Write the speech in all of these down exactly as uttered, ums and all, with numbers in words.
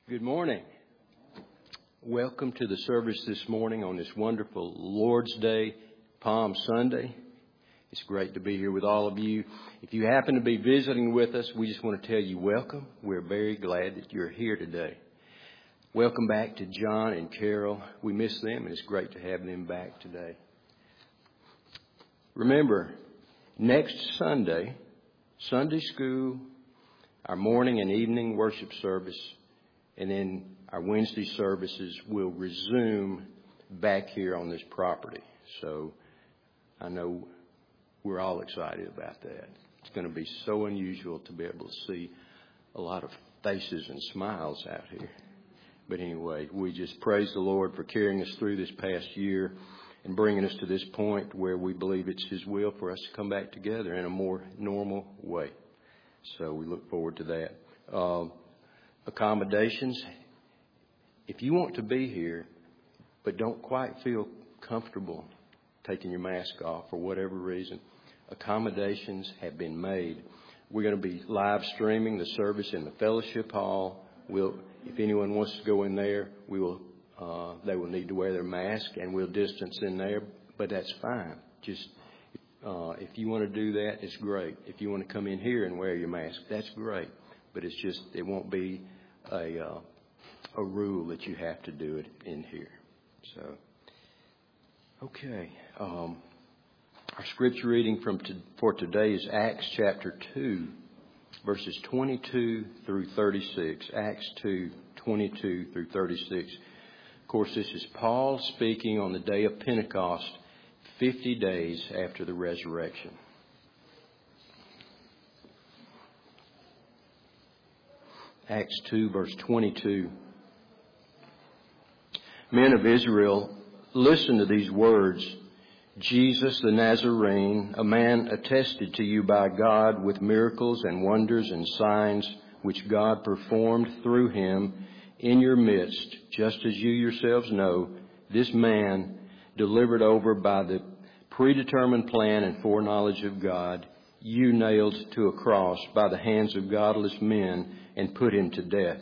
Good morning. Welcome to the service this morning on this wonderful Lord's Day, Palm Sunday. It's great to be here with all of you. If you happen to be visiting with us, we just want to tell you welcome. We're very glad that you're here today. Welcome back to John and Carol. We miss them, and it's great to have them back today. Remember, next Sunday, Sunday school, our morning and evening worship service, and then our Wednesday services will resume back here on this property. So I know we're all excited about that. It's going to be so unusual to be able to see a lot of faces and smiles out here. But anyway, we just praise the Lord for carrying us through this past year and bringing us to this point where we believe it's His will for us to come back together in a more normal way. So we look forward to that. Uh, accommodations. If you want to be here but don't quite feel comfortable taking your mask off for whatever reason, accommodations have been made. We're going to be live streaming the service in the fellowship hall. We'll, if anyone wants to go in there, we will. Uh, they will need to wear their mask, and we'll distance in there. But that's fine. Just uh, if you want to do that, it's great. If you want to come in here and wear your mask, that's great. But it's just it won't be a uh, a rule that you have to do it in here. So, okay. Um, our scripture reading from to, for today is Acts chapter two, verses twenty-two through thirty-six. Acts two, twenty-two through thirty-six. Of course, this is Paul speaking on the day of Pentecost, fifty days after the resurrection. Acts two, verse twenty-two. Men of Israel, listen to these words. Jesus the Nazarene, a man attested to you by God with miracles and wonders and signs which God performed through him in your midst, just as you yourselves know, this man, delivered over by the predetermined plan and foreknowledge of God, you nailed to a cross by the hands of godless men and put him to death.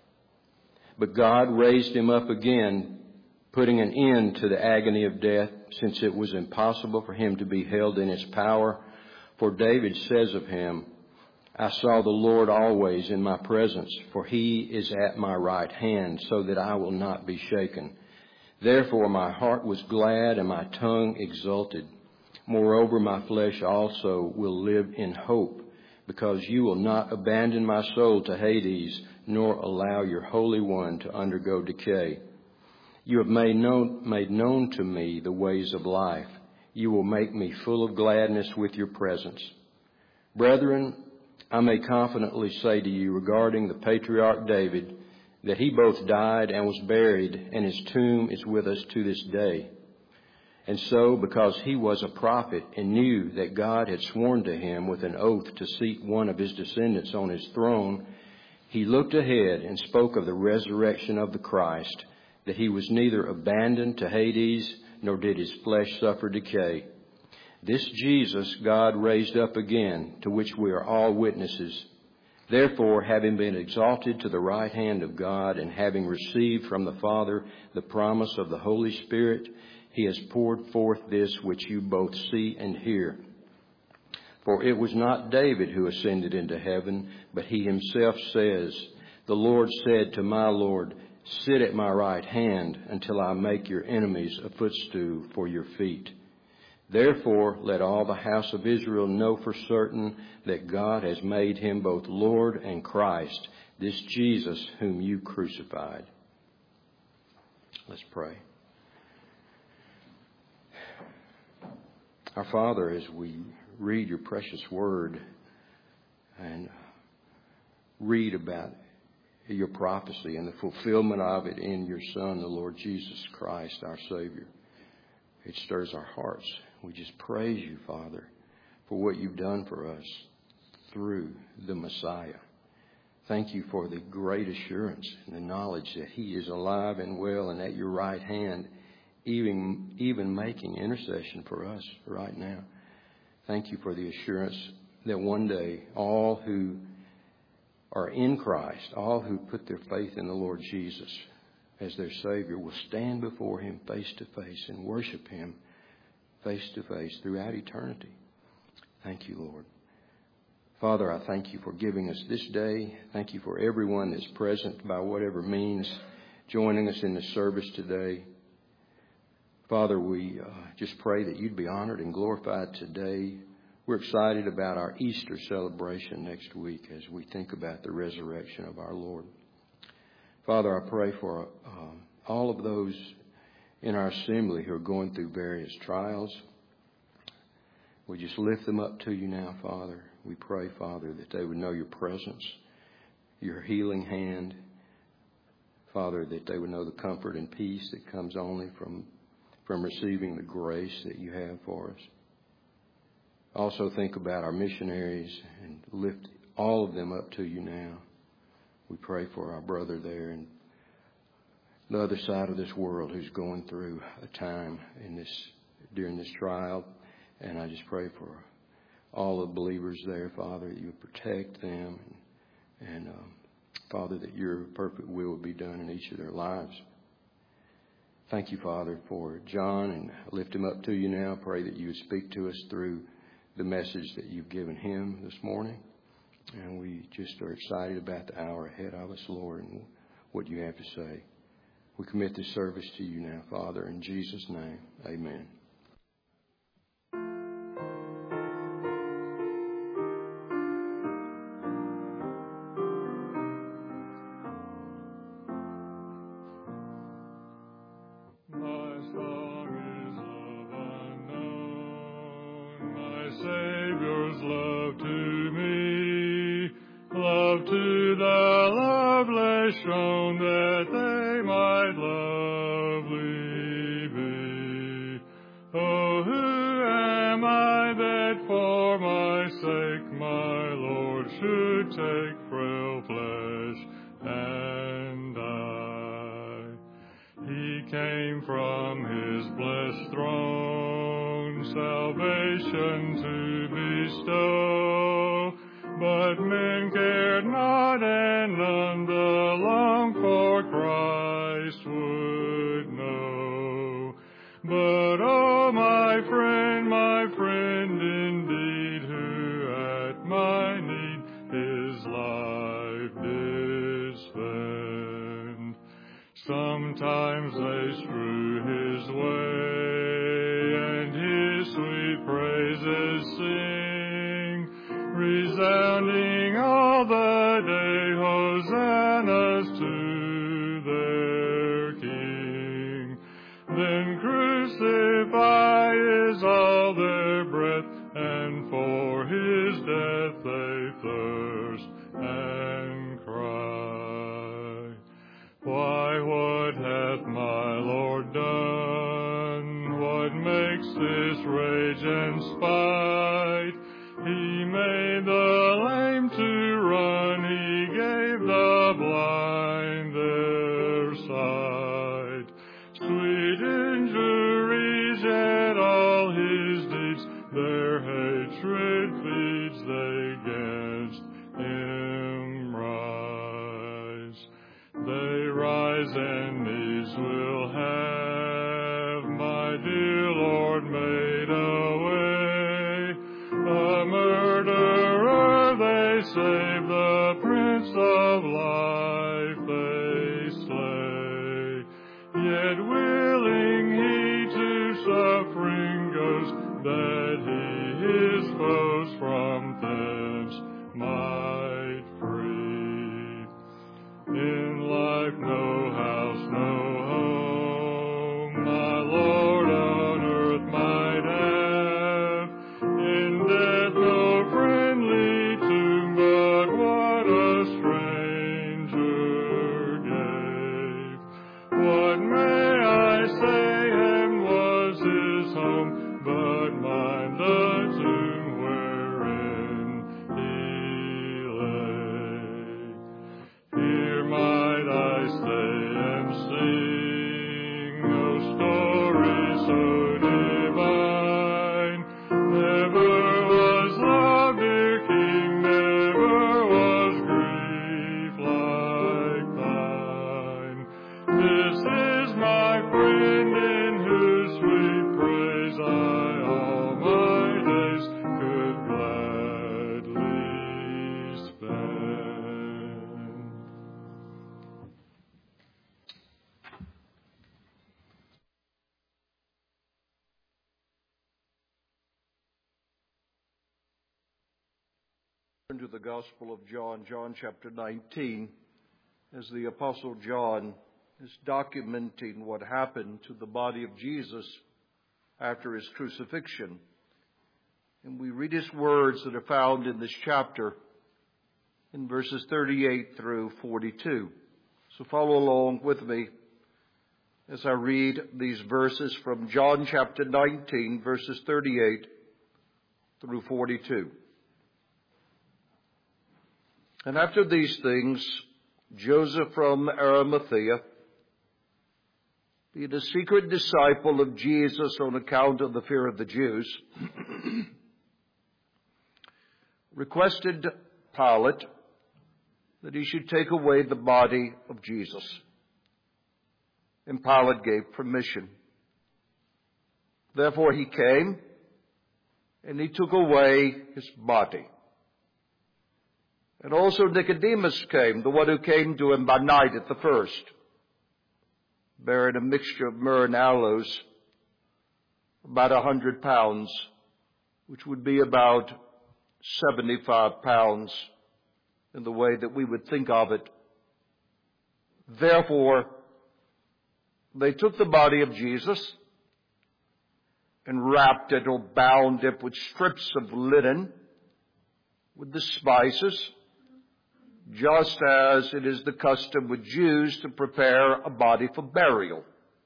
But God raised him up again, putting an end to the agony of death, since it was impossible for him to be held in his power. For David says of him, I saw the Lord always in my presence, for he is at my right hand, so that I will not be shaken. Therefore my heart was glad and my tongue exulted. Moreover, my flesh also will live in hope, because you will not abandon my soul to Hades, nor allow your Holy One to undergo decay. You have made known, made known to me the ways of life. You will make me full of gladness with your presence. Brethren, I may confidently say to you regarding the patriarch David, that he both died and was buried, and his tomb is with us to this day. And so, because he was a prophet and knew that God had sworn to him with an oath to seat one of his descendants on his throne, he looked ahead and spoke of the resurrection of the Christ, that he was neither abandoned to Hades, nor did his flesh suffer decay. This Jesus God raised up again, to which we are all witnesses. Therefore, having been exalted to the right hand of God, and having received from the Father the promise of the Holy Spirit, he has poured forth this which you both see and hear. For it was not David who ascended into heaven, but he himself says, the Lord said to my Lord, sit at my right hand until I make your enemies a footstool for your feet. Therefore, let all the house of Israel know for certain that God has made him both Lord and Christ, this Jesus whom you crucified. Let's pray. Our Father, as we read your precious word and read about your prophecy and the fulfillment of it in your Son, the Lord Jesus Christ, our Savior, it stirs our hearts. We just praise you, Father, for what you've done for us through the Messiah. Thank you for the great assurance and the knowledge that he is alive and well and at your right hand, even, even making intercession for us right now. Thank you for the assurance that one day all who are in Christ, all who put their faith in the Lord Jesus as their Savior, will stand before Him face to face and worship Him face to face throughout eternity. Thank you, Lord. Father, I thank you for giving us this day. Thank you for everyone that's present by whatever means joining us in the service today. Father, we uh, just pray that you'd be honored and glorified today. We're excited about our Easter celebration next week as we think about the resurrection of our Lord. Father, I pray for uh, all of those in our assembly who are going through various trials. We just lift them up to you now, Father. We pray, Father, that they would know your presence, your healing hand. Father, that they would know the comfort and peace that comes only from, from receiving the grace that you have for us. Also think about our missionaries and lift all of them up to you now. We pray for our brother there in the other side of this world who's going through a time in this during this trial. And I just pray for all the believers there, Father, that you would protect them. And, and um, Father, that your perfect will would be done in each of their lives. Thank you, Father, for John, and I lift him up to you now. Pray that you would speak to us through the message that you've given him this morning. And we just are excited about the hour ahead of us, Lord, and what you have to say. We commit this service to you now, Father, in Jesus' name. Amen. Never was love, dear King, never was grief. This is my friend in whose sweet praise I all my days could gladly spend. Turn to the Gospel of John, John chapter nineteen, as the Apostle John is documenting what happened to the body of Jesus after his crucifixion. And we read his words that are found in this chapter in verses thirty-eight through forty-two. So follow along with me as I read these verses from John chapter nineteen, verses thirty-eight through forty-two. And after these things, Joseph from Arimathea, being a secret disciple of Jesus on account of the fear of the Jews, requested Pilate that he should take away the body of Jesus. And Pilate gave permission. Therefore he came, and he took away his body. And also Nicodemus came, the one who came to him by night at the first, bearing a mixture of myrrh and aloes, about a hundred pounds, which would be about seventy-five pounds in the way that we would think of it. Therefore, they took the body of Jesus and wrapped it or bound it with strips of linen, with the spices, just as it is the custom with Jews to prepare a body for burial.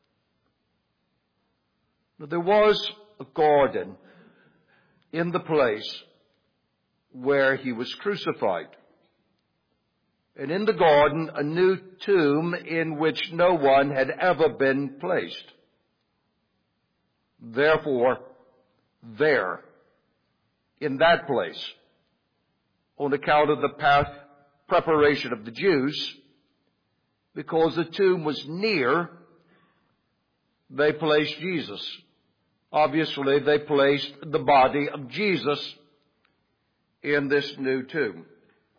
Now, there was a garden in the place where he was crucified. And in the garden, a new tomb in which no one had ever been placed. Therefore, there, in that place, on account of the path preparation of the Jews, because the tomb was near, they placed Jesus. Obviously, they placed the body of Jesus in this new tomb.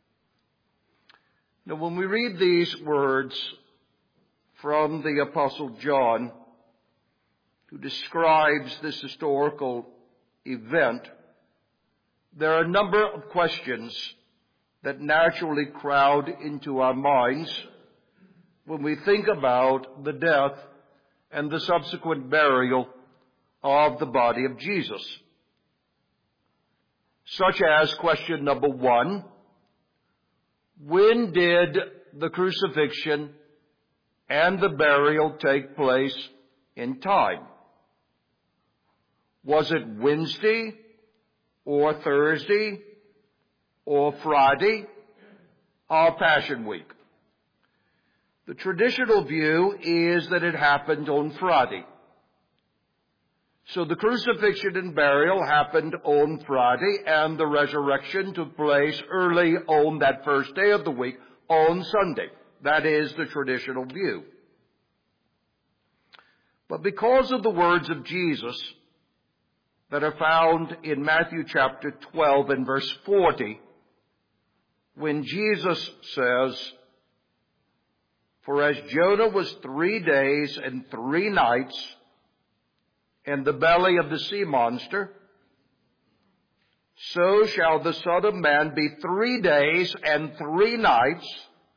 Now, when we read these words from the Apostle John, who describes this historical event, there are a number of questions that naturally crowd into our minds when we think about the death and the subsequent burial of the body of Jesus. Such as question number one, when did the crucifixion and the burial take place in time? Was it Wednesday or Thursday or Friday or Passion Week? The traditional view is that it happened on Friday. So the crucifixion and burial happened on Friday, and the resurrection took place early on that first day of the week, on Sunday. That is the traditional view. But because of the words of Jesus that are found in Matthew chapter twelve and verse forty, when Jesus says, "For as Jonah was three days and three nights in the belly of the sea monster, so shall the Son of Man be three days and three nights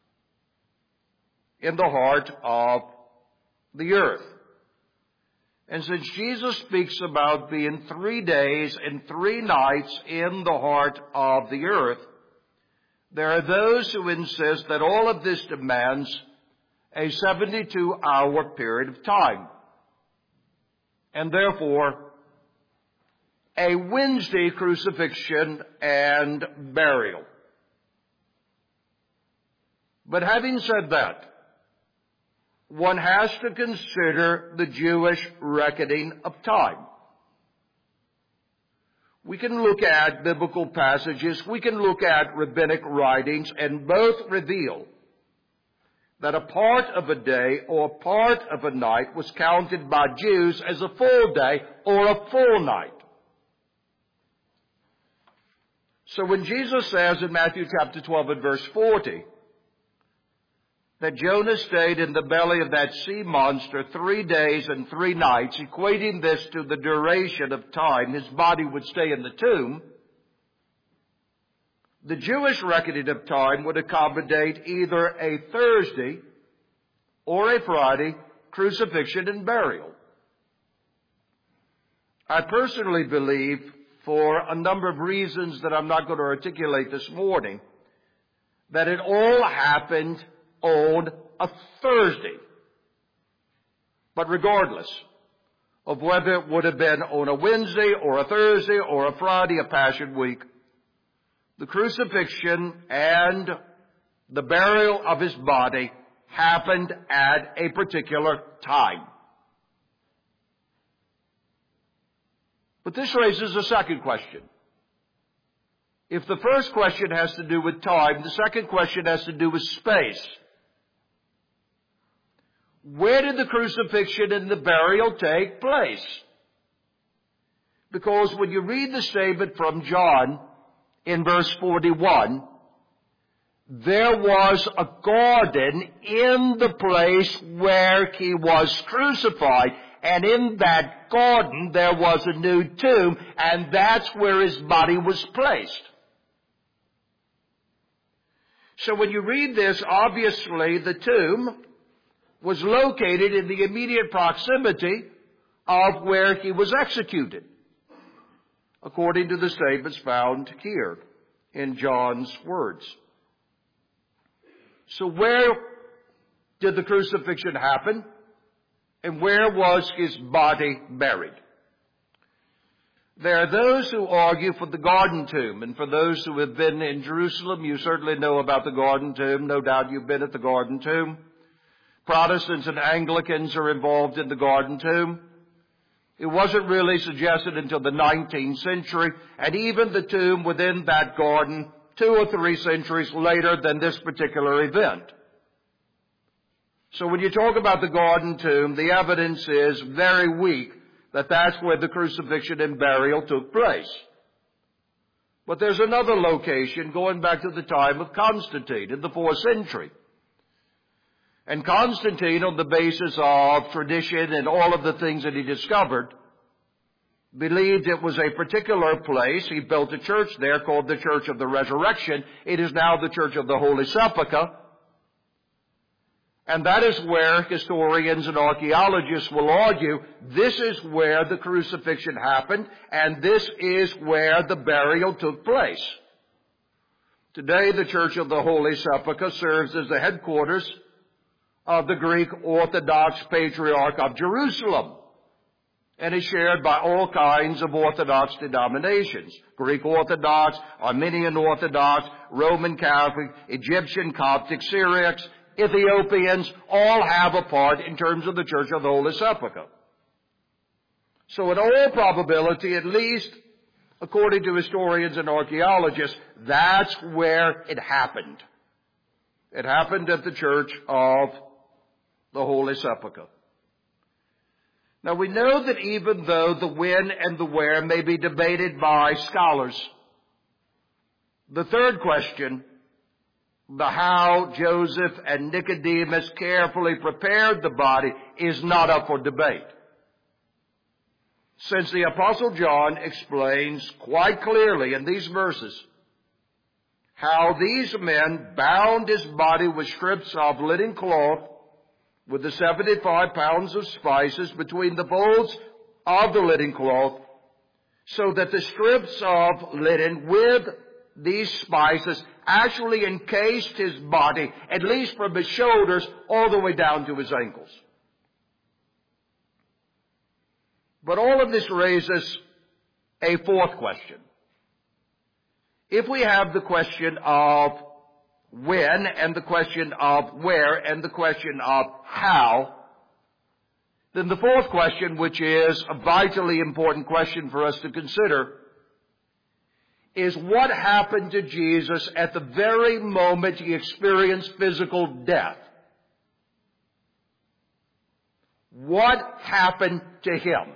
in the heart of the earth." And since Jesus speaks about being three days and three nights in the heart of the earth, there are those who insist that all of this demands a seventy-two hour period of time, and therefore a Wednesday crucifixion and burial. But having said that, one has to consider the Jewish reckoning of time. We can look at biblical passages, we can look at rabbinic writings, and both reveal that a part of a day or part of a night was counted by Jews as a full day or a full night. So when Jesus says in Matthew chapter twelve and verse forty that Jonah stayed in the belly of that sea monster three days and three nights, equating this to the duration of time his body would stay in the tomb, the Jewish reckoning of time would accommodate either a Thursday or a Friday crucifixion and burial. I personally believe, for a number of reasons that I'm not going to articulate this morning, that it all happened on a Thursday. But regardless of whether it would have been on a Wednesday or a Thursday or a Friday of Passion Week, the crucifixion and the burial of his body happened at a particular time. But this raises a second question. If the first question has to do with time, the second question has to do with space. Where did the crucifixion and the burial take place? Because when you read the statement from John in verse forty-one, there was a garden in the place where he was crucified, and in that garden there was a new tomb, and that's where his body was placed. So when you read this, obviously the tomb was located in the immediate proximity of where he was executed, according to the statements found here in John's words. So where did the crucifixion happen? And where was his body buried? There are those who argue for the garden tomb. And for those who have been in Jerusalem, you certainly know about the garden tomb. No doubt you've been at the garden tomb. Protestants and Anglicans are involved in the garden tomb. It wasn't really suggested until the nineteenth century, and even the tomb within that garden two or three centuries later than this particular event. So when you talk about the garden tomb, the evidence is very weak that that's where the crucifixion and burial took place. But there's another location going back to the time of Constantine in the fourth century. And Constantine, on the basis of tradition and all of the things that he discovered, believed it was a particular place. He built a church there called the Church of the Resurrection. It is now the Church of the Holy Sepulchre. And that is where historians and archaeologists will argue this is where the crucifixion happened, and this is where the burial took place. Today, the Church of the Holy Sepulchre serves as the headquarters of the Greek Orthodox Patriarch of Jerusalem, and is shared by all kinds of Orthodox denominations. Greek Orthodox, Armenian Orthodox, Roman Catholic, Egyptian, Coptic, Syriacs, Ethiopians, all have a part in terms of the Church of the Holy Sepulchre. So in all probability, at least according to historians and archaeologists, that's where it happened. It happened at the Church of the Holy Sepulchre. Now we know that even though the when and the where may be debated by scholars, the third question, the how Joseph and Nicodemus carefully prepared the body, is not up for debate. Since the Apostle John explains quite clearly in these verses how these men bound his body with strips of linen cloth with the seventy-five pounds of spices between the folds of the linen cloth, so that the strips of linen with these spices actually encased his body, at least from his shoulders all the way down to his ankles. But all of this raises a fourth question. If we have the question of when and the question of where and the question of how, then the fourth question, which is a vitally important question for us to consider, is what happened to Jesus at the very moment he experienced physical death. What happened to him?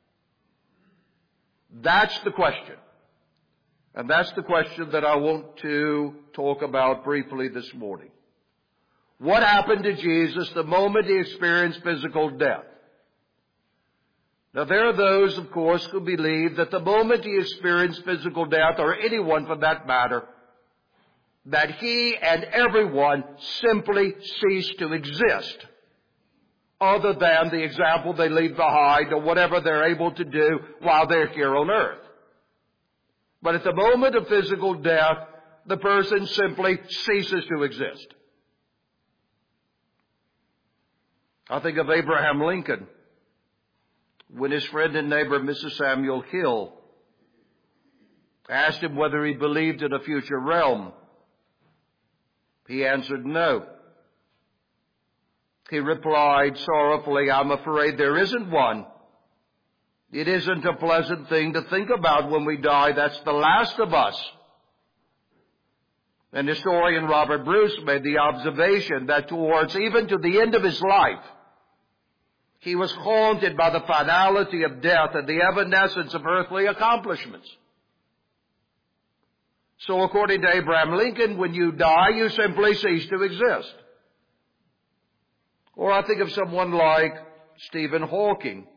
That's the question. And that's the question that I want to talk about briefly this morning. What happened to Jesus the moment he experienced physical death? Now there are those, of course, who believe that the moment he experienced physical death, or anyone for that matter, that he and everyone simply ceased to exist, other than the example they leave behind or whatever they're able to do while they're here on earth. But at the moment of physical death, the person simply ceases to exist. I think of Abraham Lincoln, when his friend and neighbor, Missus Samuel Hill, asked him whether he believed in a future realm. He answered no. He replied sorrowfully, I'm afraid there isn't one. It isn't a pleasant thing to think about when we die. That's the last of us. And historian Robert Bruce made the observation that towards even to the end of his life, he was haunted by the finality of death and the evanescence of earthly accomplishments. So according to Abraham Lincoln, when you die, you simply cease to exist. Or I think of someone like Stephen Hawking,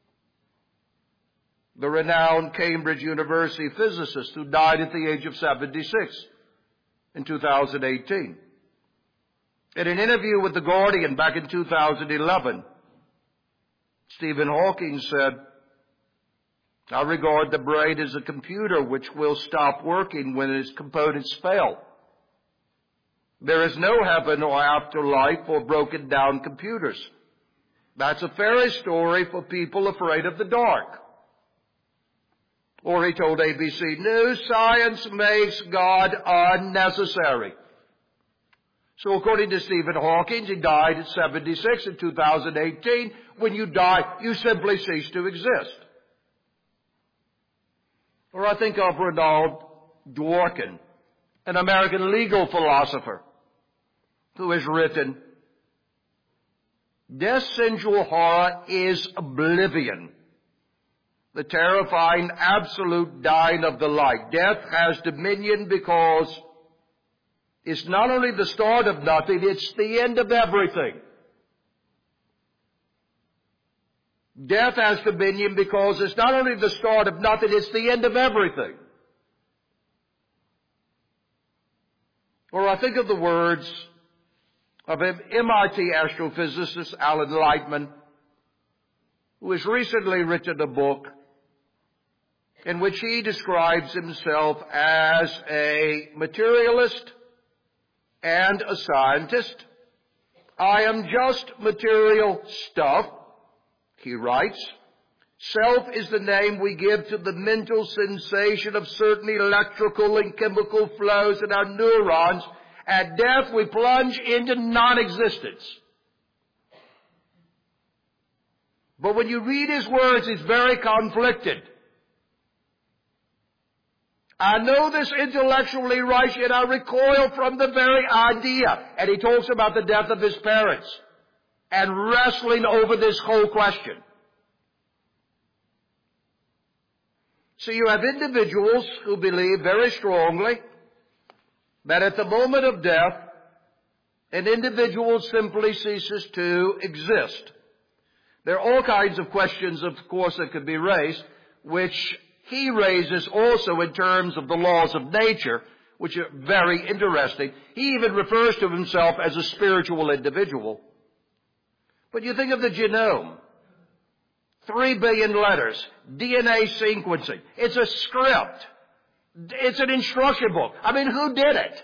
the renowned Cambridge University physicist who died at the age of seventy-six in two thousand eighteen. In an interview with The Guardian back in two thousand eleven, Stephen Hawking said, I regard the brain as a computer which will stop working when its components fail. There is no heaven or afterlife for broken down computers. That's a fairy story for people afraid of the dark. Or he told A B C News, science makes God unnecessary. So according to Stephen Hawking, he died at seventy-six in two thousand eighteen. When you die, you simply cease to exist. Or I think of Ronald Dworkin, an American legal philosopher, who has written, Death's sensual horror is oblivion, the terrifying absolute dying of the light. Death has dominion because it's not only the start of nothing, it's the end of everything. Death has dominion because it's not only the start of nothing, it's the end of everything. Or I think of the words of M I T astrophysicist Alan Lightman, who has recently written a book in which he describes himself as a materialist and a scientist. I am just material stuff, he writes. Self is the name we give to the mental sensation of certain electrical and chemical flows in our neurons. At death, we plunge into non-existence. But when you read his words, it's very conflicted. I know this intellectually right, yet I recoil from the very idea. And he talks about the death of his parents and wrestling over this whole question. So you have individuals who believe very strongly that at the moment of death, an individual simply ceases to exist. There are all kinds of questions, of course, that could be raised, which he raises also in terms of the laws of nature, which are very interesting. He even refers to himself as a spiritual individual. But you think of the genome. Three billion letters, D N A sequencing. It's a script. It's an instruction book. I mean, who did it?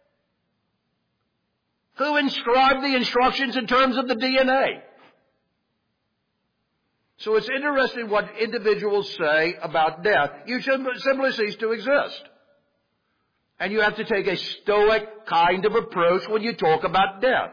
Who inscribed the instructions in terms of the D N A? So it's interesting what individuals say about death. You simply cease to exist. And you have to take a stoic kind of approach when you talk about death.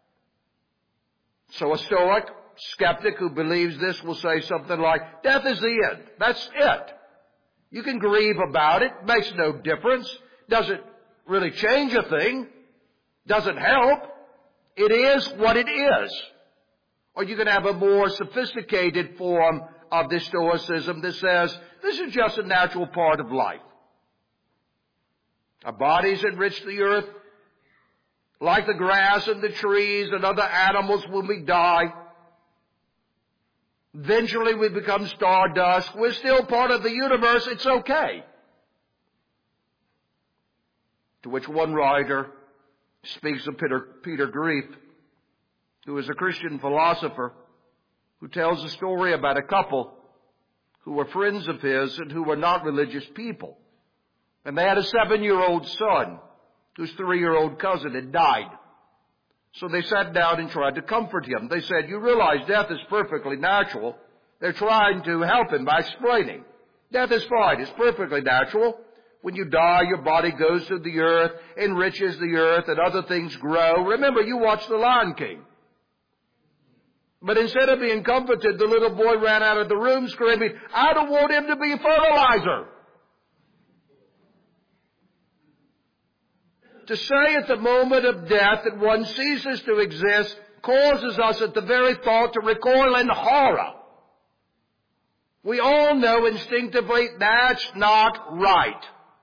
So a stoic skeptic who believes this will say something like, death is the end. That's it. You can grieve about it. Makes no difference. Doesn't really change a thing. Doesn't help. It is what it is. Or you can have a more sophisticated form of this Stoicism that says this is just a natural part of life. Our bodies enrich the earth like the grass and the trees and other animals when we die. Eventually we become stardust. We're still part of the universe. It's okay. To which one writer speaks of Peter, Peter Greif, who is a Christian philosopher, who tells a story about a couple who were friends of his and who were not religious people. And they had a seven-year-old son whose three-year-old cousin had died. So they sat down and tried to comfort him. They said, you realize death is perfectly natural. They're trying to help him by explaining. Death is fine. It's perfectly natural. When you die, your body goes to the earth, enriches the earth, and other things grow. Remember, you watched The Lion King. But instead of being comforted, the little boy ran out of the room screaming, I don't want him to be fertilizer. To say at the moment of death that one ceases to exist causes us at the very thought to recoil in horror. We all know instinctively that's not right.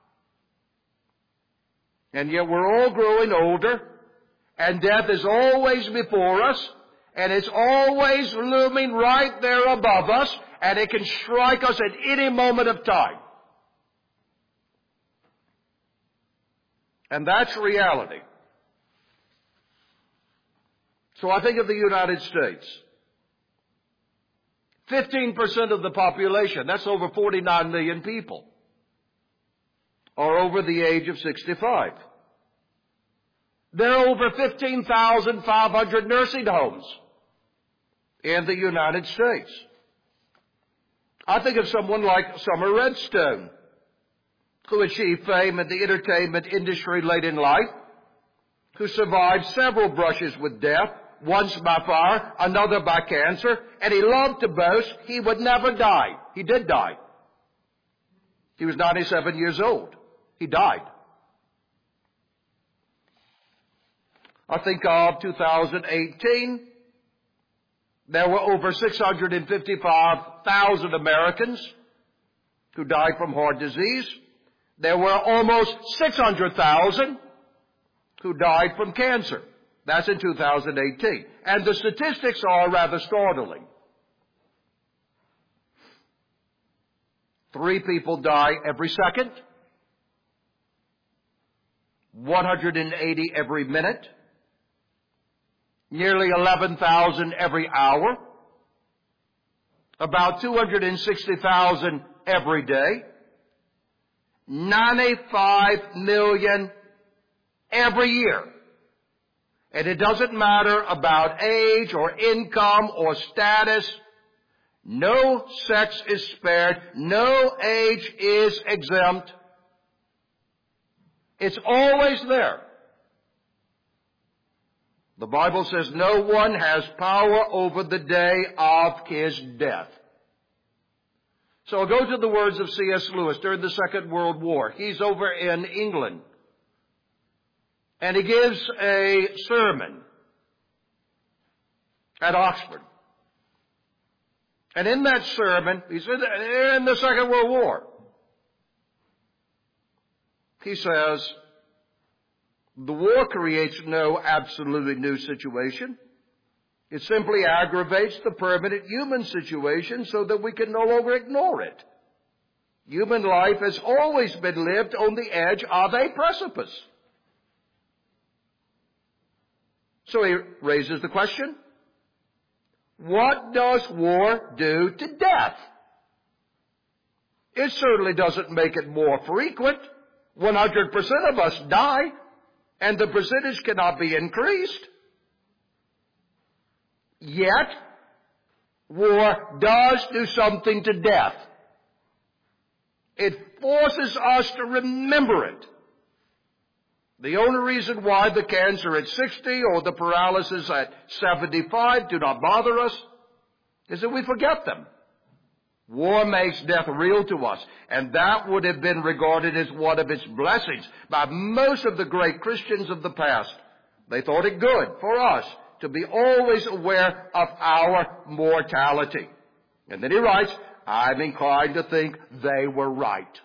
And yet we're all growing older, and death is always before us, and it's always looming right there above us, and it can strike us at any moment of time. And that's reality. So I think of the United States. fifteen percent of the population, that's over forty-nine million people, are over the age of sixty-five. There are over fifteen thousand five hundred nursing homes in the United States. I think of someone like Summer Redstone, who achieved fame in the entertainment industry late in life, who survived several brushes with death, once by fire, another by cancer, and he loved to boast he would never die. He did die. He was ninety-seven years old. He died. I think of two thousand eighteen, there were over six hundred fifty-five thousand Americans who died from heart disease. There were almost six hundred thousand who died from cancer. That's in two thousand eighteen. And the statistics are rather startling. Three people die every second, one hundred eighty every minute, nearly eleven thousand every hour, about two hundred sixty thousand every day, ninety-five million every year. And it doesn't matter about age or income or status. No sex is spared. No age is exempt. It's always there. The Bible says no one has power over the day of his death. So I'll go to the words of C S Lewis during the Second World War. He's over in England. And he gives a sermon at Oxford. And in that sermon, he's in the Second World War. He says, the war creates no absolutely new situation. It simply aggravates the permanent human situation so that we can no longer ignore it. Human life has always been lived on the edge of a precipice. So he raises the question, what does war do to death? It certainly doesn't make it more frequent. one hundred percent of us die, and the percentage cannot be increased. Yet, war does do something to death. It forces us to remember it. The only reason why the cancer at sixty or the paralysis at seventy-five do not bother us is that we forget them. War makes death real to us, and that would have been regarded as one of its blessings by most of the great Christians of the past. They thought it good for us to be always aware of our mortality. And then he writes, I'm inclined to think they were right.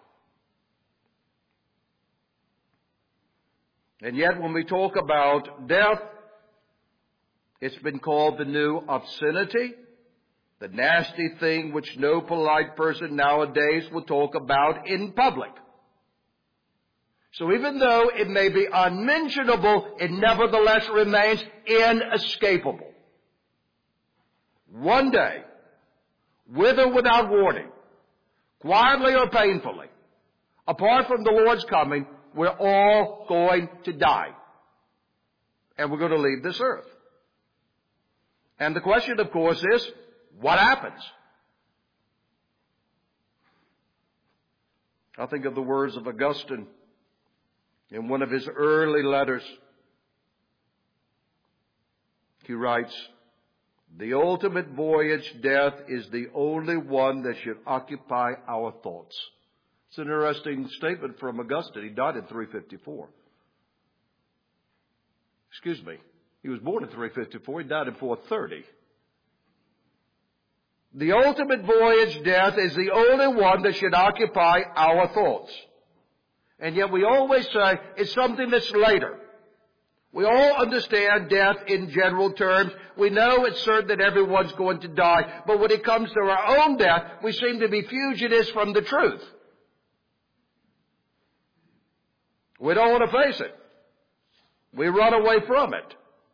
And yet when we talk about death, it's been called the new obscenity, the nasty thing which no polite person nowadays will talk about in public. So even though it may be unmentionable, it nevertheless remains inescapable. One day, with or without warning, quietly or painfully, apart from the Lord's coming, we're all going to die. And we're going to leave this earth. And the question, of course, is, what happens? I think of the words of Augustine in one of his early letters. He writes, the ultimate voyage, death, is the only one that should occupy our thoughts. It's an interesting statement from Augustine. He died in three fifty-four. Excuse me. He was born in three fifty-four. He died in four thirty. The ultimate voyage, death, is the only one that should occupy our thoughts. And yet we always say it's something that's later. We all understand death in general terms. We know it's certain that everyone's going to die. But when it comes to our own death, we seem to be fugitives from the truth. We don't want to face it. We run away from it.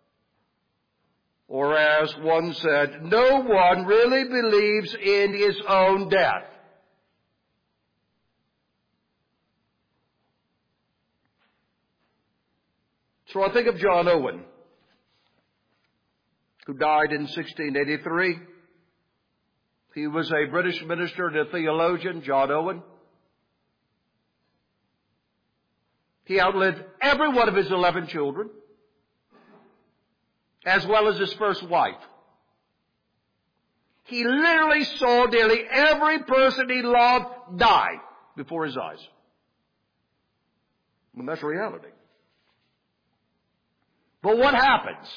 Or as one said, no one really believes in his own death. So I think of John Owen, who died in sixteen eighty-three. He was a British minister and a theologian, John Owen. He outlived every one of his eleven children, as well as his first wife. He literally saw nearly every person he loved die before his eyes. And that's reality. But what happens?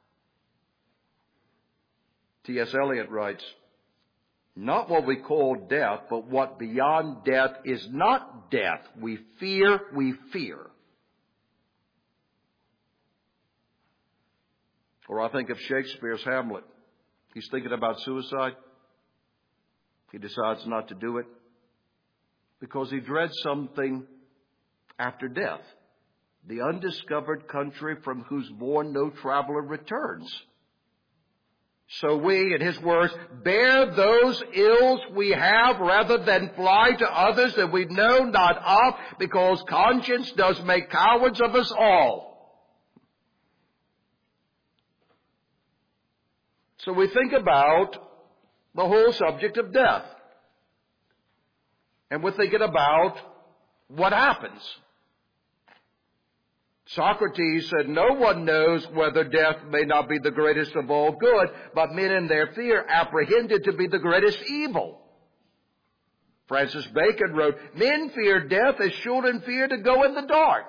T S Eliot writes, not what we call death, but what beyond death is not death. We fear, we fear. Or I think of Shakespeare's Hamlet. He's thinking about suicide. He decides not to do it because he dreads something after death. The undiscovered country from whose bourne no traveler returns. So we, in his words, bear those ills we have rather than fly to others that we know not of, because conscience does make cowards of us all. So we think about the whole subject of death. And we're thinking about what happens. Socrates said, no one knows whether death may not be the greatest of all good, but men in their fear apprehend it to be the greatest evil. Francis Bacon wrote, men fear death as children fear to go in the dark.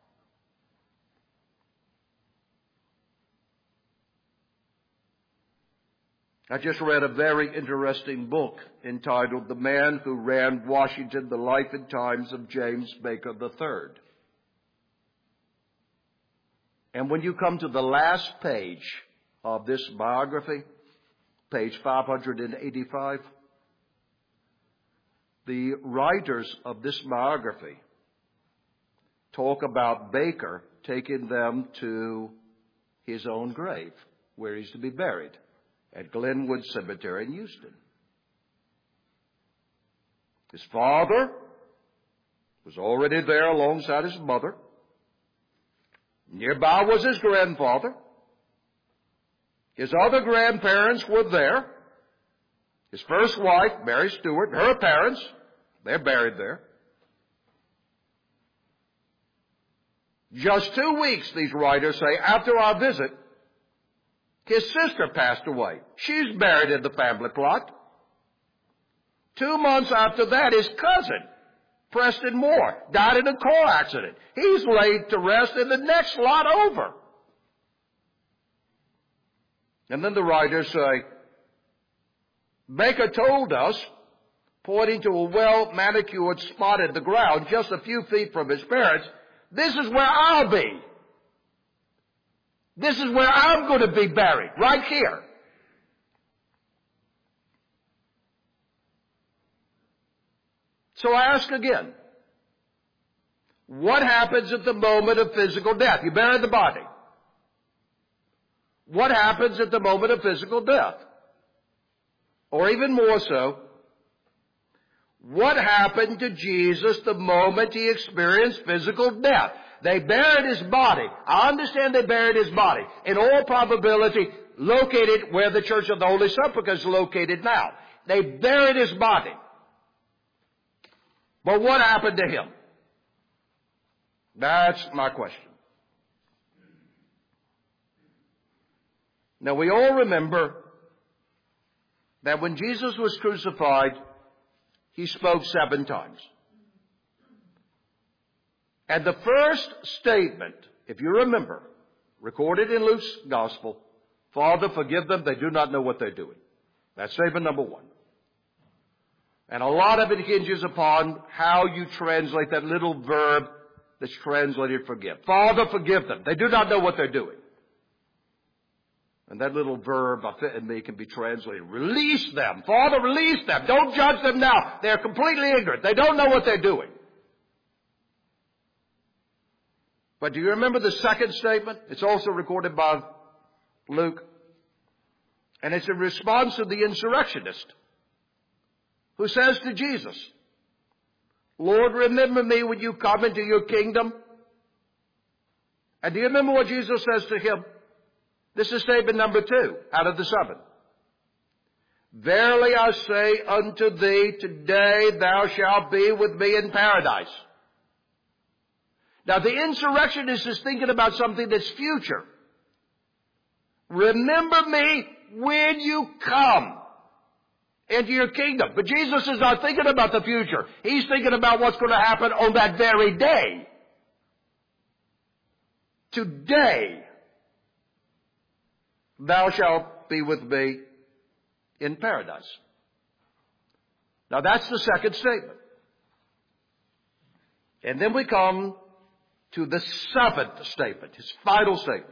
I just read a very interesting book entitled The Man Who Ran Washington, The Life and Times of James Baker the Third. And when you come to the last page of this biography, page five hundred eighty-five, the writers of this biography talk about Baker taking them to his own grave, where he's to be buried, at Glenwood Cemetery in Houston. His father was already there alongside his mother. Nearby was his grandfather. His other grandparents were there. His first wife, Mary Stewart, her parents, they're buried there. Just two weeks, these writers say, after our visit, his sister passed away. She's buried in the family plot. Two months after that, his cousin, Preston Moore, died in a car accident. He's laid to rest in the next lot over. And then the writers say, Baker told us, pointing to a well-manicured spot in the ground just a few feet from his parents, this is where I'll be. This is where I'm going to be buried, right here. So I ask again, what happens at the moment of physical death? You bury the body. What happens at the moment of physical death? Or even more so, what happened to Jesus the moment he experienced physical death? They buried his body. I understand they buried his body. In all probability, located where the Church of the Holy Sepulchre is located now. They buried his body. But what happened to him? That's my question. Now we all remember that when Jesus was crucified, he spoke seven times. And the first statement, if you remember, recorded in Luke's Gospel, Father, forgive them, they do not know what they're doing. That's statement number one. And a lot of it hinges upon how you translate that little verb that's translated forgive. Father, forgive them. They do not know what they're doing. And that little verb, in me, can be translated, release them. Father, release them. Don't judge them now. They're completely ignorant. They don't know what they're doing. But do you remember the second statement? It's also recorded by Luke. And it's in response to the insurrectionist who says to Jesus, Lord, remember me when you come into your kingdom. And do you remember what Jesus says to him? This is statement number two out of the seven. Verily I say unto thee, today thou shalt be with me in paradise. Now the insurrectionist is thinking about something that's future. Remember me when you come into your kingdom. But Jesus is not thinking about the future. He's thinking about what's going to happen on that very day. Today, thou shalt be with me in paradise. Now that's the second statement. And then we come to the seventh statement, his final statement.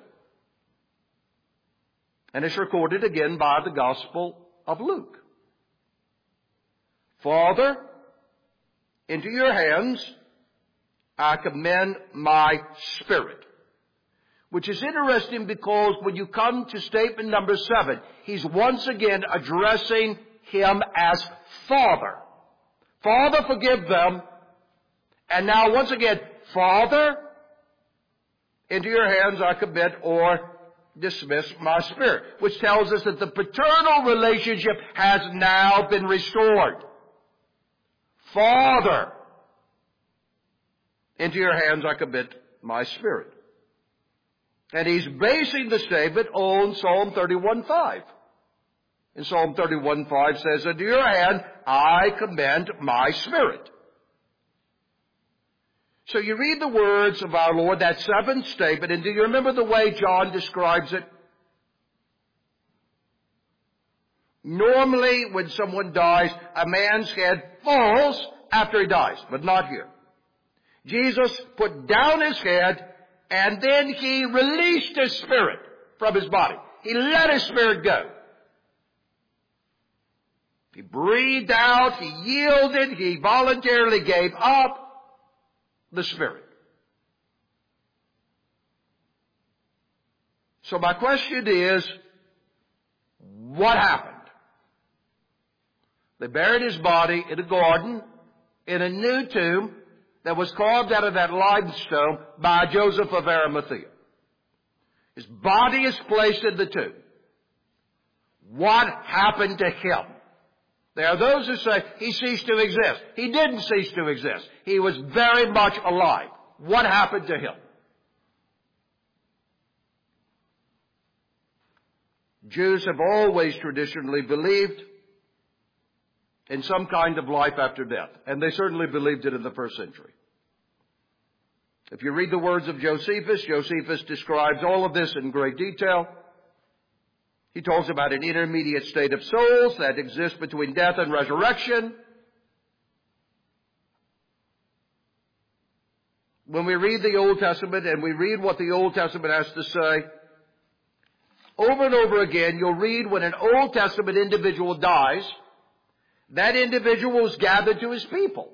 And it's recorded again by the Gospel of Luke. Father, into your hands I commend my spirit. Which is interesting because when you come to statement number seven, he's once again addressing him as Father. Father, forgive them. And now once again, Father, into your hands I commit or dismiss my spirit. Which tells us that the paternal relationship has now been restored. Father, into your hands I commit my spirit. And he's basing the statement on Psalm thirty-one five. And Psalm thirty-one five says, into your hand I commend my spirit. So you read the words of our Lord, that seventh statement, and do you remember the way John describes it? Normally, when someone dies, a man's head falls after he dies, but not here. Jesus put down his head, and then he released his spirit from his body. He let his spirit go. He breathed out, he yielded, he voluntarily gave up the spirit. So my question is, what happened? They buried his body in a garden, in a new tomb, that was carved out of that limestone by Joseph of Arimathea. His body is placed in the tomb. What happened to him? There are those who say he ceased to exist. He didn't cease to exist. He was very much alive. What happened to him? Jews have always traditionally believed in some kind of life after death. And they certainly believed it in the first century. If you read the words of Josephus, Josephus describes all of this in great detail. He talks about an intermediate state of souls that exists between death and resurrection. When we read the Old Testament and we read what the Old Testament has to say, over and over again, you'll read when an Old Testament individual dies, that individual is gathered to his people.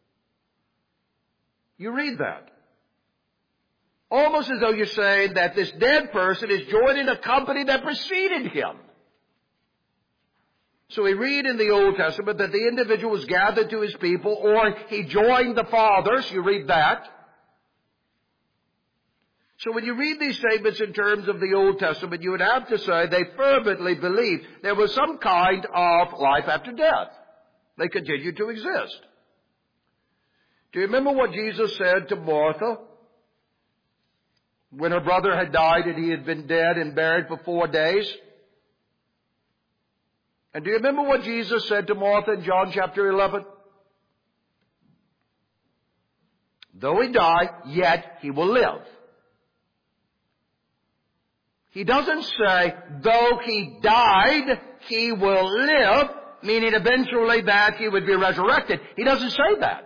You read that. Almost as though you're saying that this dead person is joining a company that preceded him. So we read in the Old Testament that the individual was gathered to his people, or he joined the fathers. You read that. So when you read these statements in terms of the Old Testament, you would have to say they fervently believed there was some kind of life after death. They continued to exist. Do you remember what Jesus said to Martha when her brother had died and he had been dead and buried for four days? And do you remember what Jesus said to Martha in John chapter eleven? Though he die, yet he will live. He doesn't say, though he died, he will live, meaning eventually that he would be resurrected. He doesn't say that.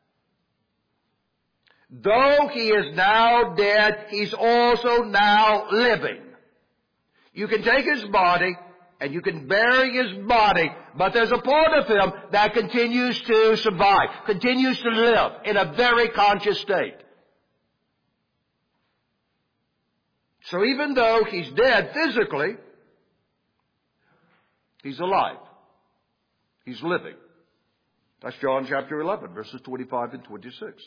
Though he is now dead, he's also now living. You can take his body and you can bury his body, but there's a part of him that continues to survive, continues to live in a very conscious state. So even though he's dead physically, he's alive. He's living. That's John chapter eleven, verses twenty-five and twenty-six.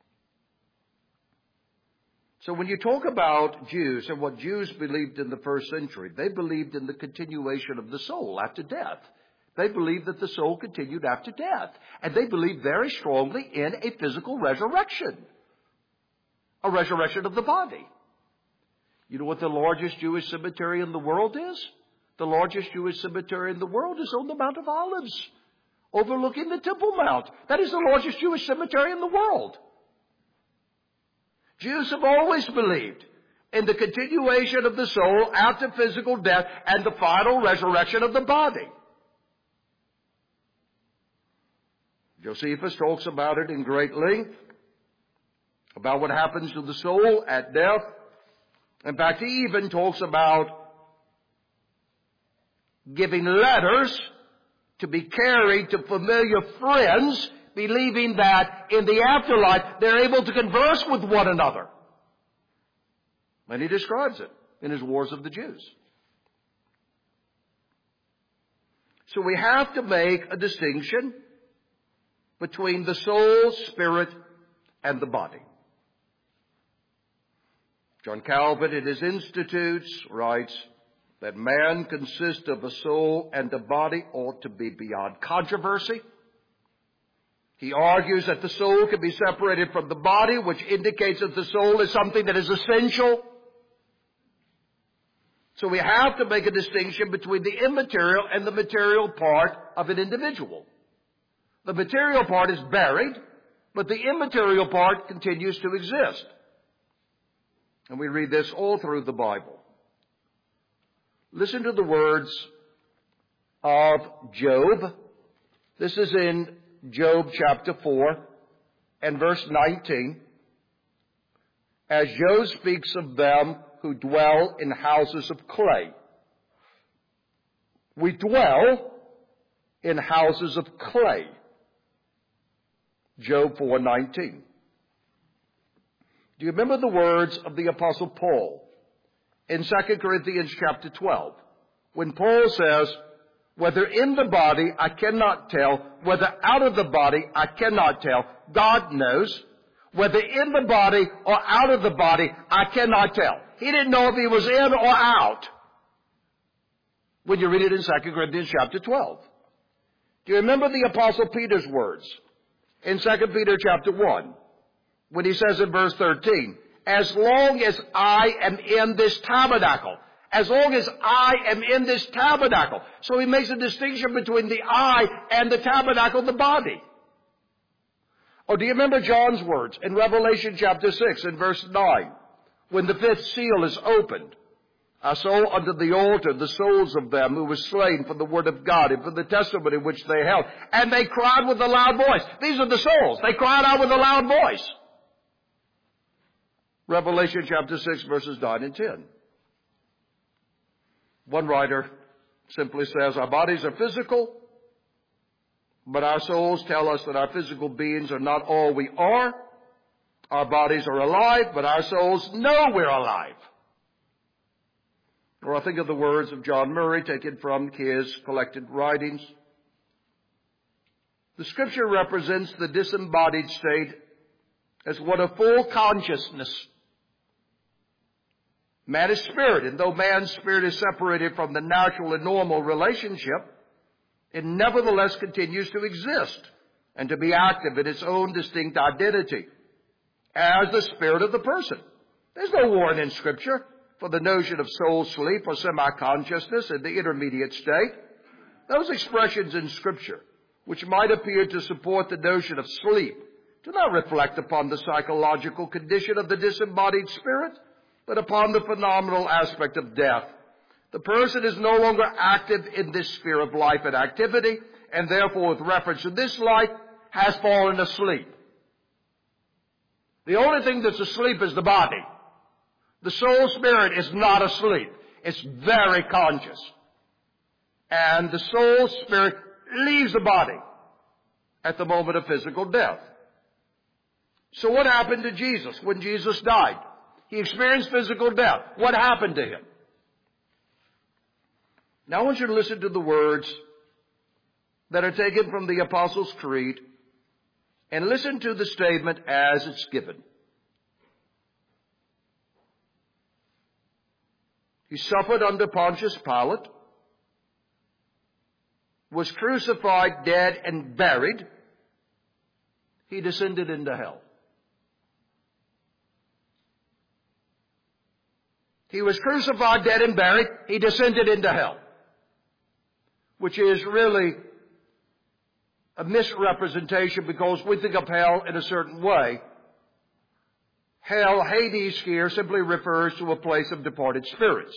So when you talk about Jews and what Jews believed in the first century, they believed in the continuation of the soul after death. They believed that the soul continued after death. And they believed very strongly in a physical resurrection. A resurrection of the body. You know what the largest Jewish cemetery in the world is? The largest Jewish cemetery in the world is on the Mount of Olives, overlooking the Temple Mount. That is the largest Jewish cemetery in the world. Jews have always believed in the continuation of the soul after physical death and the final resurrection of the body. Josephus talks about it in great length, about what happens to the soul at death. In fact, he even talks about giving letters to be carried to familiar friends, believing that in the afterlife they're able to converse with one another. And he describes it in his Wars of the Jews. So we have to make a distinction between the soul, spirit, and the body. John Calvin in his Institutes writes that man consists of a soul and a body ought to be beyond controversy. He argues that the soul can be separated from the body, which indicates that the soul is something that is essential. So we have to make a distinction between the immaterial and the material part of an individual. The material part is buried, but the immaterial part continues to exist. And we read this all through the Bible. Listen to the words of Job. This is in Job chapter four and verse nineteen. As Job speaks of them who dwell in houses of clay. We dwell in houses of clay. Job four nineteen. Do you remember the words of the Apostle Paul in Second Corinthians chapter twelve? When Paul says, whether in the body I cannot tell, whether out of the body I cannot tell, God knows. Whether in the body or out of the body I cannot tell. He didn't know if he was in or out when you read it in Second Corinthians chapter twelve. Do you remember the Apostle Peter's words in Second Peter chapter one? When he says in verse thirteen, as long as I am in this tabernacle, as long as I am in this tabernacle. So he makes a distinction between the I and the tabernacle, the body. Or do you remember John's words in Revelation chapter six and verse nine, when the fifth seal is opened? I saw under the altar the souls of them who were slain for the word of God and for the testimony which they held. And they cried with a loud voice. These are the souls. They cried out with a loud voice. Revelation chapter six, verses nine and ten. One writer simply says, our bodies are physical, but our souls tell us that our physical beings are not all we are. Our bodies are alive, but our souls know we're alive. Or I think of the words of John Murray taken from his collected writings. The Scripture represents the disembodied state as one of full consciousness. Man is spirit, and though man's spirit is separated from the natural and normal relationship, it nevertheless continues to exist and to be active in its own distinct identity as the spirit of the person. There's no warrant in Scripture for the notion of soul sleep or semi-consciousness in the intermediate state. Those expressions in Scripture, which might appear to support the notion of sleep, do not reflect upon the psychological condition of the disembodied spirit, but upon the phenomenal aspect of death. The person is no longer active in this sphere of life and activity, and therefore, with reference to this life, has fallen asleep. The only thing that's asleep is the body. The soul spirit is not asleep. It's very conscious. And the soul spirit leaves the body at the moment of physical death. So what happened to Jesus when Jesus died? He experienced physical death. What happened to him? Now I want you to listen to the words that are taken from the Apostles' Creed and listen to the statement as it's given. He suffered under Pontius Pilate, was crucified, dead, and buried. He descended into hell. He was crucified, dead, and buried. He descended into hell, which is really a misrepresentation because we think of hell in a certain way. Hell, Hades here, simply refers to a place of departed spirits.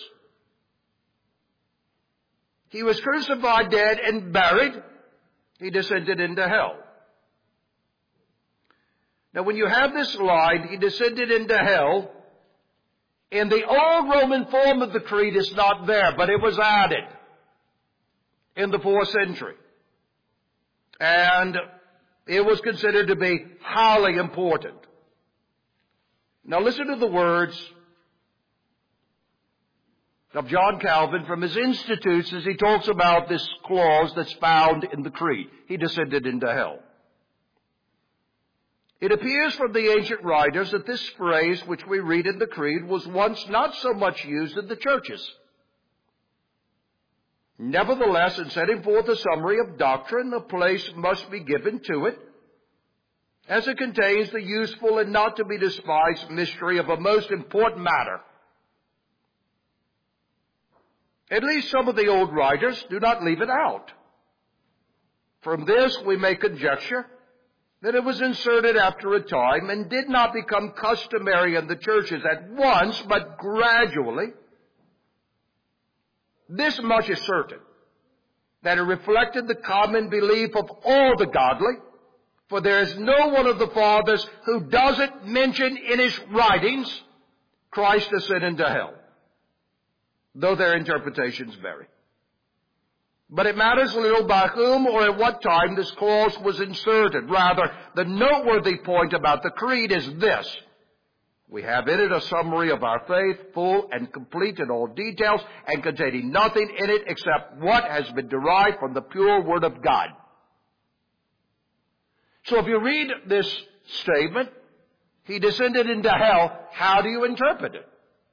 He was crucified, dead, and buried. He descended into hell. Now, when you have this line, he descended into hell, in the old Roman form of the creed, it's not there, but it was added in the fourth century. And it was considered to be highly important. Now listen to the words of John Calvin from his Institutes as he talks about this clause that's found in the creed. He descended into hell. It appears from the ancient writers that this phrase which we read in the creed was once not so much used in the churches. Nevertheless, in setting forth a summary of doctrine, a place must be given to it, as it contains the useful and not to be despised mystery of a most important matter. At least some of the old writers do not leave it out. From this we may conjecture that it was inserted after a time and did not become customary in the churches at once, but gradually. This much is certain, that it reflected the common belief of all the godly, for there is no one of the fathers who doesn't mention in his writings Christ ascended into hell, though their interpretations vary. But it matters little by whom or at what time this clause was inserted. Rather, the noteworthy point about the creed is this. We have in it a summary of our faith, full and complete in all details, and containing nothing in it except what has been derived from the pure Word of God. So if you read this statement, he descended into hell, how do you interpret it?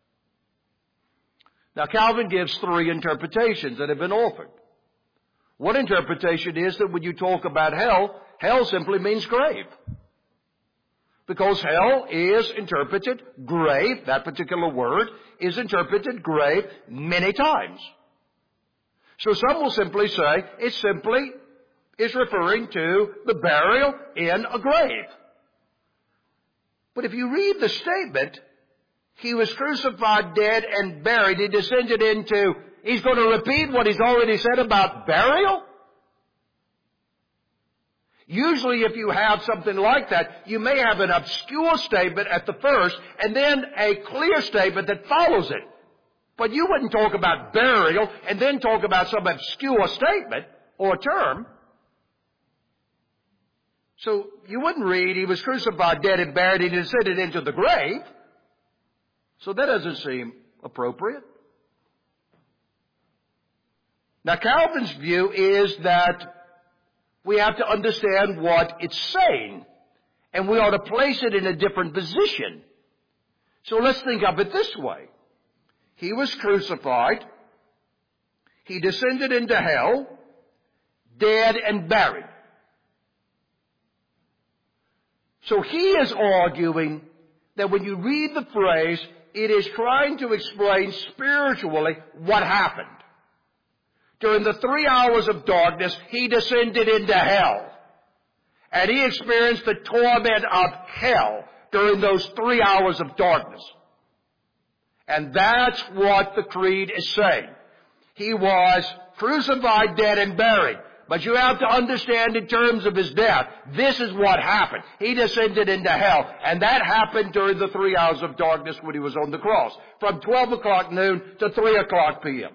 Now Calvin gives three interpretations that have been offered. One interpretation is that when you talk about hell, hell simply means grave. Because hell is interpreted grave, that particular word is interpreted grave many times. So some will simply say it simply is referring to the burial in a grave. But if you read the statement, He was crucified, dead, and buried. He descended into, he's going to repeat what he's already said about burial? Usually if you have something like that, you may have an obscure statement at the first and then a clear statement that follows it. But you wouldn't talk about burial and then talk about some obscure statement or term. So you wouldn't read, he was crucified, dead, and buried, and descended into the grave. So that doesn't seem appropriate. Now Calvin's view is that we have to understand what it's saying, and we ought to place it in a different position. So let's think of it this way. He was crucified. He descended into hell, dead and buried. So he is arguing that when you read the phrase, it is trying to explain spiritually what happened. During the three hours of darkness, he descended into hell. And he experienced the torment of hell during those three hours of darkness. And that's what the creed is saying. He was crucified, dead, and buried. But you have to understand in terms of his death, this is what happened. He descended into hell. And that happened during the three hours of darkness when he was on the cross. From twelve o'clock noon to three o'clock p.m.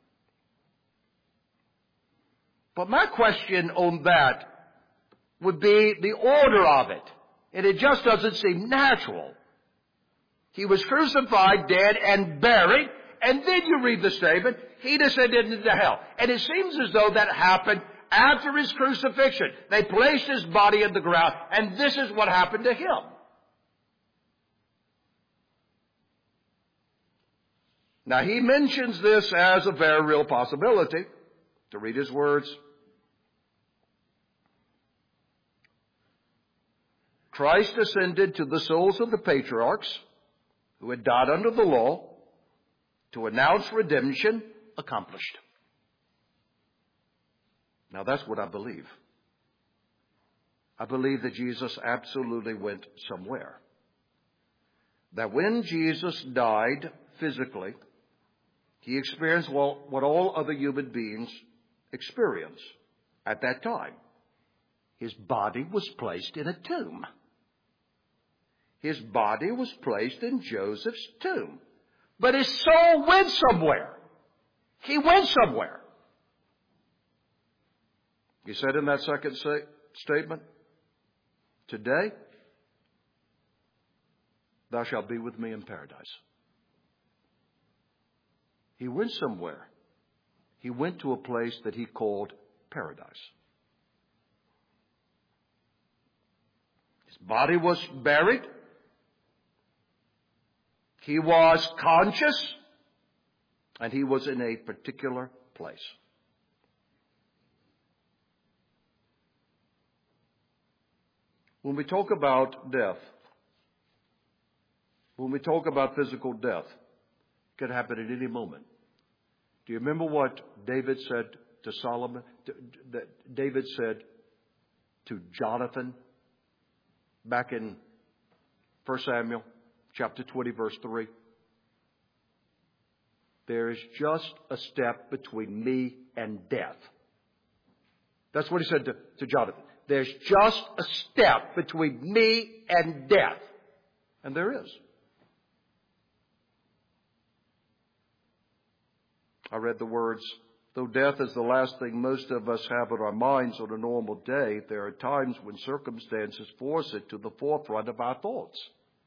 But my question on that would be the order of it. And it just doesn't seem natural. He was crucified, dead, and buried. And then you read the statement, he descended into hell. And it seems as though that happened after his crucifixion. They placed his body in the ground, and this is what happened to him. Now he mentions this as a very real possibility. To read his words, Christ ascended to the souls of the patriarchs who had died under the law to announce redemption accomplished. Now that's what I believe. I believe that Jesus absolutely went somewhere. That when Jesus died physically, he experienced what all other human beings experience at that time. His body was placed in a tomb. His body was placed in Joseph's tomb. But his soul went somewhere. He went somewhere. He said in that second say, statement, today thou shalt be with me in paradise. He went somewhere. He went to a place that he called paradise. His body was buried. He was conscious, and he was in a particular place. When we talk about death, when we talk about physical death, it could happen at any moment. Do you remember what David said to Solomon? That David said to Jonathan back in First Samuel chapter twenty, verse three. There is just a step between me and death. That's what he said to, to Jonathan. There's just a step between me and death. And there is. I read the words, though death is the last thing most of us have on our minds on a normal day, there are times when circumstances force it to the forefront of our thoughts.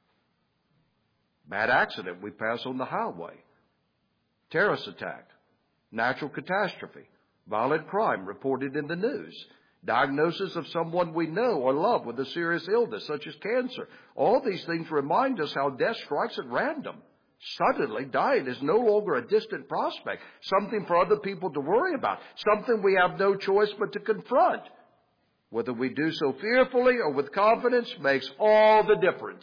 Bad accident we pass on the highway. Terrorist attack. Natural catastrophe. Violent crime reported in the news. Diagnosis of someone we know or love with a serious illness such as cancer. All these things remind us how death strikes at random. Suddenly, dying is no longer a distant prospect, something for other people to worry about, something we have no choice but to confront. Whether we do so fearfully or with confidence makes all the difference.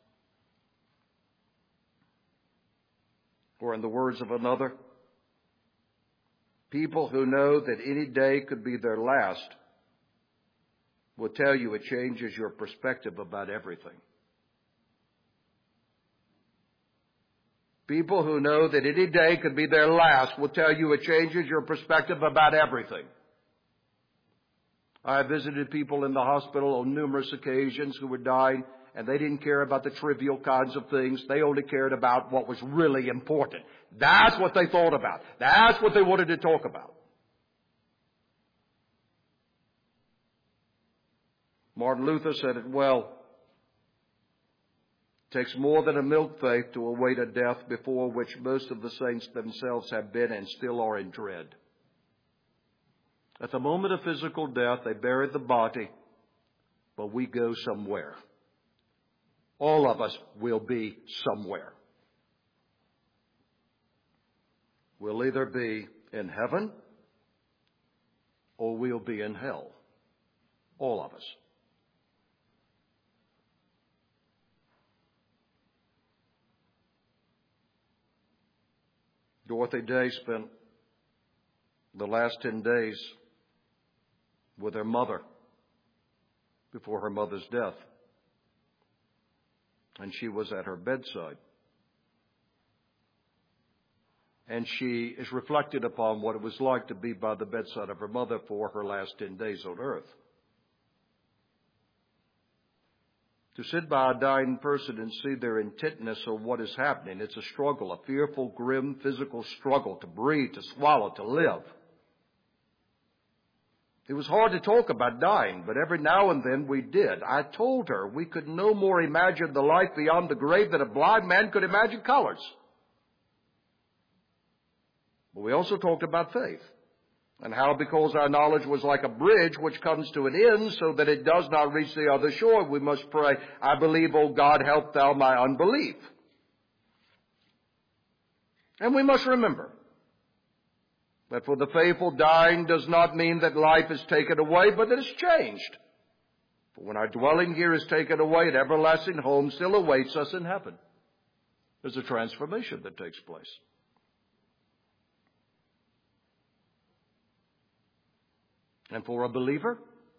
Or in the words of another, people who know that any day could be their last will tell you it changes your perspective about everything. People who know that any day could be their last will tell you it changes your perspective about everything. I have visited people in the hospital on numerous occasions who were dying, and they didn't care about the trivial kinds of things. They only cared about what was really important. That's what they thought about. That's what they wanted to talk about. Martin Luther said it well. It takes more than a milk faith to await a death before which most of the saints themselves have been and still are in dread. At the moment of physical death, they bury the body, but we go somewhere. All of us will be somewhere. We'll either be in heaven or we'll be in hell. All of us. Dorothy Day spent the last ten days with her mother before her mother's death. And she was at her bedside. And she is reflected upon what it was like to be by the bedside of her mother for her last ten days on earth. To sit by a dying person and see their intentness on what is happening, it's a struggle, a fearful, grim, physical struggle to breathe, to swallow, to live. It was hard to talk about dying, but every now and then we did. I told her we could no more imagine the life beyond the grave than a blind man could imagine colors. But we also talked about faith and how because our knowledge was like a bridge which comes to an end so that it does not reach the other shore, we must pray, I believe, O God, help thou my unbelief. And we must remember that for the faithful, dying does not mean that life is taken away, but that it's changed. For when our dwelling here is taken away, an everlasting home still awaits us in heaven. There's a transformation that takes place. And for a believer,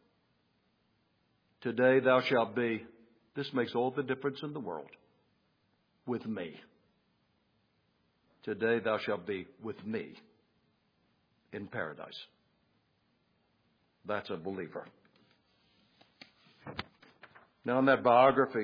today thou shalt be, this makes all the difference in the world, with me. Today thou shalt be with me in paradise. That's a believer. Now in that biography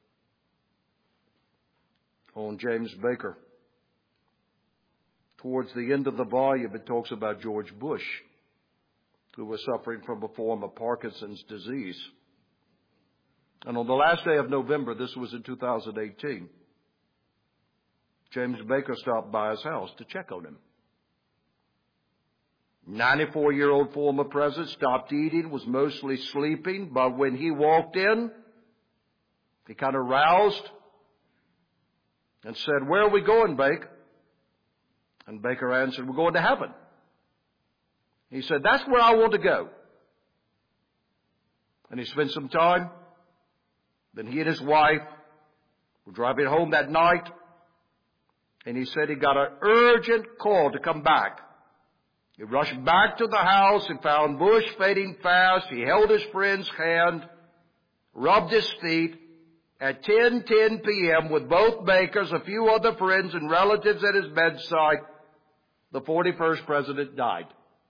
on James Baker, towards the end of the volume it talks about George Bush, who was suffering from a form of Parkinson's disease. And on the last day of November, this was in two thousand eighteen, James Baker stopped by his house to check on him. ninety-four-year-old former president stopped eating, was mostly sleeping, but when he walked in, he kind of roused and said, "Where are we going, Baker?" And Baker answered, "We're going to heaven." He said, "That's where I want to go." And he spent some time. Then he and his wife were driving home that night. And he said he got an urgent call to come back. He rushed back to the house and found Bush fading fast. He held his friend's hand, rubbed his feet. At ten ten p.m. with both Bakers, a few other friends and relatives at his bedside, the forty-first president died.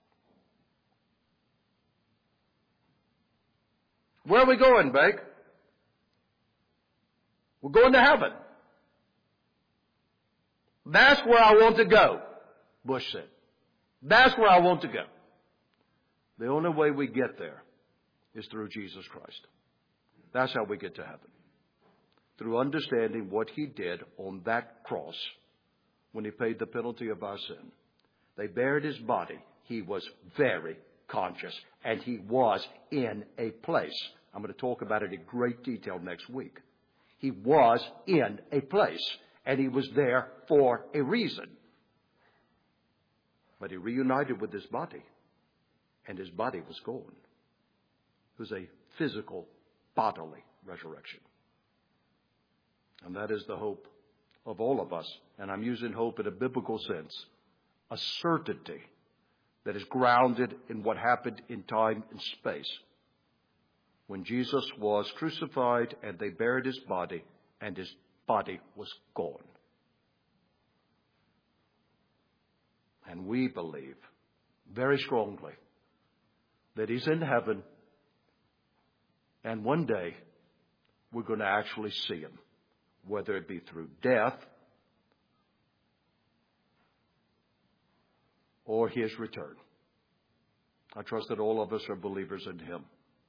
"Where are we going, Bake?" "We're going to heaven." "That's where I want to go," Bush said. "That's where I want to go." The only way we get there is through Jesus Christ. That's how we get to heaven. Through understanding what he did on that cross when he paid the penalty of our sin. They buried his body. He was very conscious, and he was in a place. I'm going to talk about it in great detail next week. He was in a place, and he was there for a reason. But he reunited with his body, and his body was gone. It was a physical, bodily resurrection. And that is the hope of all of us. And I'm using hope in a biblical sense, a certainty that is grounded in what happened in time and space. When Jesus was crucified and they buried his body, and his body was gone. And we believe very strongly that he's in heaven, and one day we're going to actually see him, whether it be through death or his return. I trust that all of us are believers in him.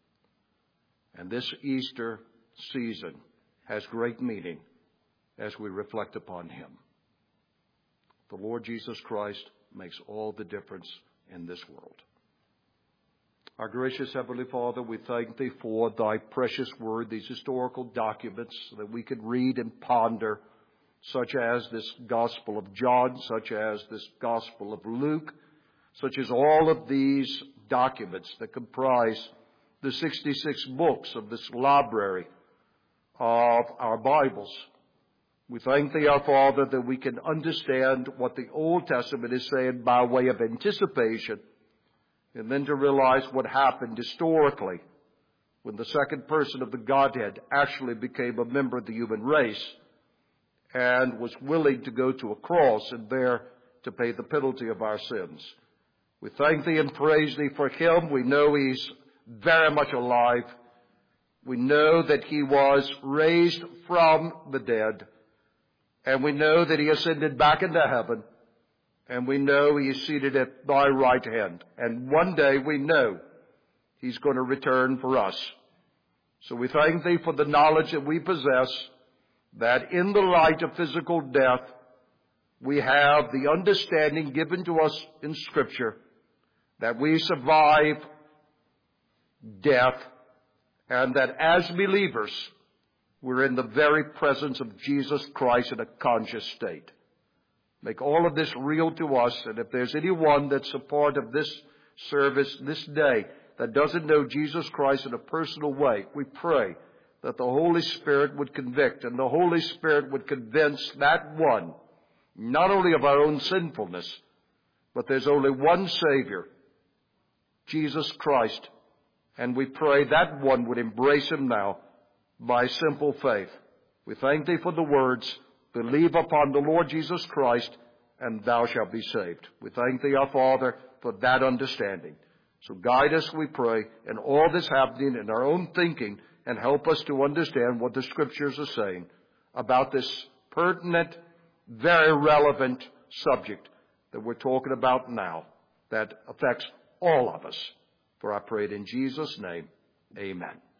And this Easter season has great meaning as we reflect upon him. The Lord Jesus Christ makes all the difference in this world. Our gracious Heavenly Father, we thank thee for thy precious word, these historical documents that we could read and ponder, such as this Gospel of John, such as this Gospel of Luke, such as all of these documents that comprise the sixty-six books of this library of our Bibles. We thank thee, our Father, that we can understand what the Old Testament is saying by way of anticipation, and then to realize what happened historically when the second person of the Godhead actually became a member of the human race and was willing to go to a cross and there to pay the penalty of our sins. We thank thee and praise thee for him. We know he's very much alive. We know that he was raised from the dead. And we know that he ascended back into heaven. And we know he is seated at thy right hand. And one day we know he's going to return for us. So we thank thee for the knowledge that we possess, that in the light of physical death, we have the understanding given to us in Scripture that we survive death, and that as believers, we're in the very presence of Jesus Christ in a conscious state. Make all of this real to us, and if there's anyone that's a part of this service this day that doesn't know Jesus Christ in a personal way, we pray that the Holy Spirit would convict, and the Holy Spirit would convince that one, not only of our own sinfulness, but there's only one Savior, Jesus Christ. And we pray that one would embrace him now by simple faith. We thank thee for the words, believe upon the Lord Jesus Christ, and thou shalt be saved. We thank thee, our Father, for that understanding. So guide us, we pray, in all this happening in our own thinking, and help us to understand what the Scriptures are saying about this pertinent, very relevant subject that we're talking about now that affects all of us. For I pray it in Jesus' name, amen.